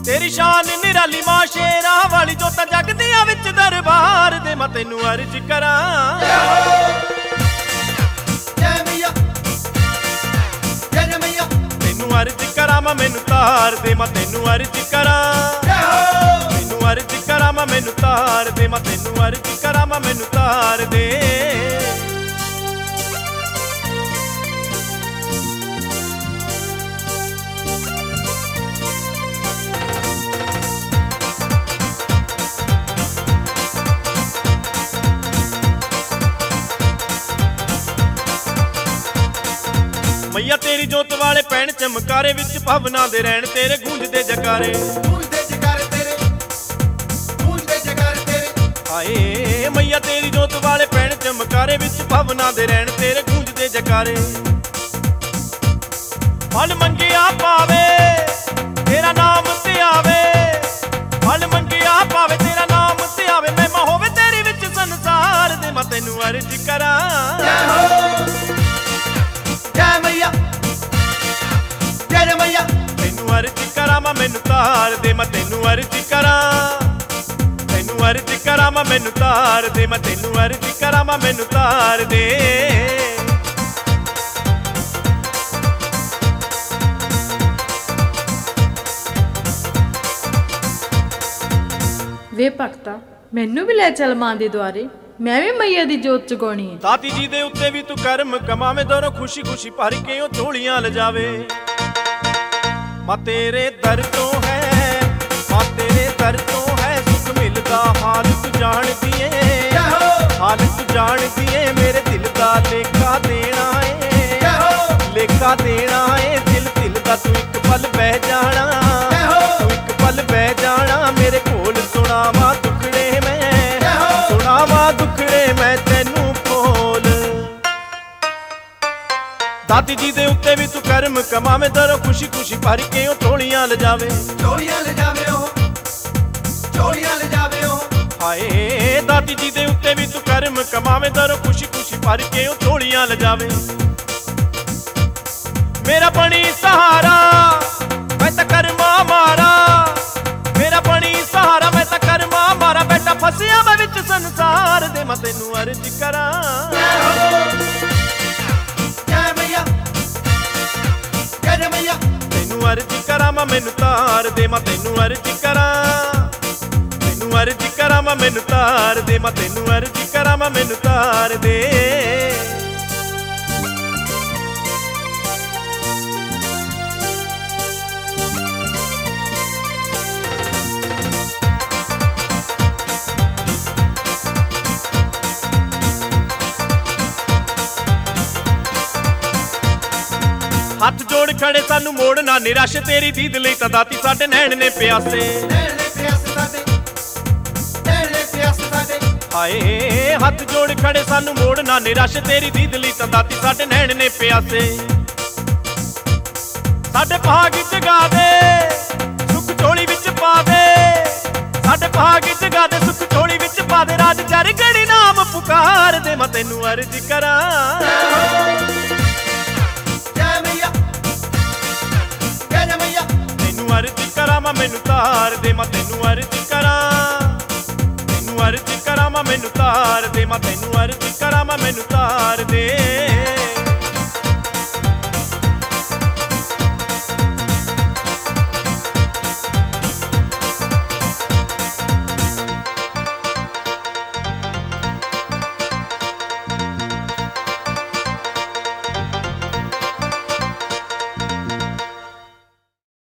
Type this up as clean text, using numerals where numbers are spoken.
तेरी शान निराली मां शेरां वाली जोतां जगदियां विच दरबार दे मैं तैनू अर्ज करां। तैनू अर्ज करां मैं मैनू तार दे मैं तैनू अर्ज करां। तैनू अर्ज करां मैं मैनू तार दे मैं तैनू अर्ज करां मैं मैनू तार दे। मैया तेरी जोत वाले पैण चमकारे विच भवना दे रैण तेरे गूंजदे जकारे। हाए मैया तेरी जोत वाले पैण चमकारे विच भवना दे रैण तेरे गूंजदे जकारे। फल मंगिया पावे तेरा नाम ते आवे, फल मंगिया पावे तेरा नाम ते आवे। महिमा होवे तेरी विच संसार दे मैं तैनू अर्ज करां। तैनू अर्ज करां मैं मैनू तार दे मैं तैनू अर्ज करां। तैनू अर्ज करां मैं मैनू तार दे मैं तैनू अर्ज करां मैं मैनू तार दे। ਵੇ ਭਗਤਾ ਮੈਨੂੰ ਵੀ ਲੈ ਚੱਲ ਮਾਂ ਦੇ ਦੁਆਰੇ, ਮੈਂ ਵੀ ਮਈਆ ਦੀ ਜੋਤ ਜਗਾਉਣੀ ਹੈ। ਦਾਤੀ ਜੀ ਦੇ ਉੱਤੇ ਵੀ ਤੂੰ ਕਰਮ ਕਮਾਵੇਂ, ਦੋਨੋਂ ਖੁਸ਼ੀ ਖੁਸ਼ੀ ਭਰ ਕੇ ਉਹ ਝੋਲੀਆਂ ਲਜਾਵੇ। मां तेरे दर तो है, मां तेरे दर तो है सुख मिलदा हाल तू जान दिए, हाल तू जान दिए। मेरे दिल दा लेखा देना है, लेखा देना है दिल दिल दा। तू एक पल बह जाना, तू एक पल बह जाना मेरे कोल। सुनावा दुखड़े मैं, सुनावा दुखड़े मैं तैनू कोल। दाती जी दे उत्ते भी तू करम कमावे, दरों खुशी खुशी भर के ओ झोलियां लजावे। झोलियां लजावे ओ, झोलियां लजावे ओ। हाए दाती जी दे उत्ते भी तू करम कमावे, दरों खुशी खुशी भर के ओ झोलियां लजावे। मेरा बनी सहारा मैं तां करमा मारा, मेरा बनी सहारा मैं तां करमा मारा। बेटा फसिया मैं विच संसार दे मैं तैनू अर्ज करां। तैनू अर्ज करां मैं मैनू तार दे मैं तैनू अर्ज करां। तैनू अर्ज करां मैं मैनू तार दे मैं तैनू अर्ज करां मैं मैनू तार दे। हथ जोड़ खड़े सानू मोड़ ना निराश, तेरी दीद लई तां दाती साडे नैण ने प्यासे। हाए हथ जोड़ खड़े सानू मोड़ ना निराश, तेरी दीद लई तां दाती साडे नैण ने प्यासे। साडे भाग जगा दे सुख झोली विच पा दे, साडे भाग जगा दे सुख झोली विच पा दे। राज चर गड़ी नाम पुकार दे मैं तैनू अर्ज करां। अर्ज करां मैं मैनू तार दे मैं तैनू अर्ज करां। तैनू अर्ज करां मैं मैनू तार दे मैं तैनू अर्ज करां मैं मैनू तार दे।